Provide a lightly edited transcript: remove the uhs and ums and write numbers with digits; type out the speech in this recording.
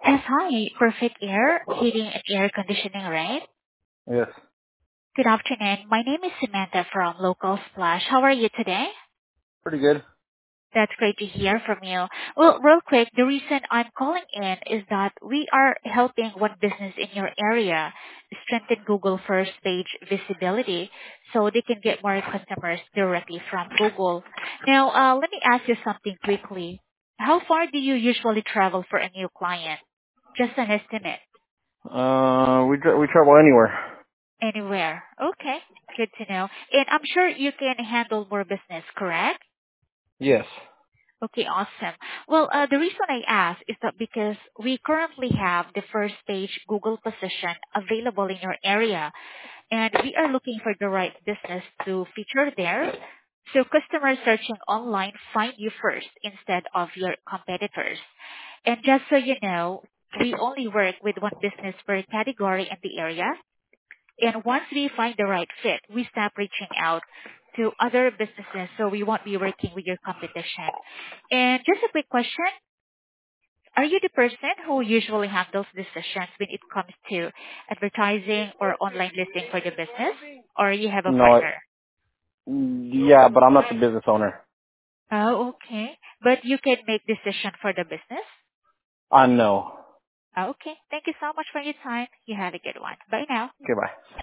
Yes, hi. Perfect Air, heating and air conditioning, right? Yes. Good afternoon. My name is Samantha from Local Splash. How are you today? Pretty good. That's great to hear from you. Well, real quick, the reason I'm calling in is that we are helping one business in your area strengthen Google first page visibility so they can get more customers directly from Google. Now, let me ask you something quickly. How far do you usually travel for a new client? Just an estimate. We travel anywhere. Anywhere. Okay. Good to know. And I'm sure you can handle more business, correct? Yes. Okay, awesome. Well, the reason I ask is that because we currently have the first page Google position available in your area, and we are looking for the right business to feature there. So customers searching online find you first instead of your competitors. And just so you know, we only work with one business per category in the area. And once we find the right fit, we stop reaching out to other businesses so we won't be working with your competition. And just a quick question. Are you the person who usually handles decisions when it comes to advertising or online listing for the business? Or you have a No. partner? Yeah, but I'm not the business owner. Oh, okay. But you can make decision for the business? I know. Oh, okay. Thank you so much for your time. You have a good one. Bye now. Goodbye.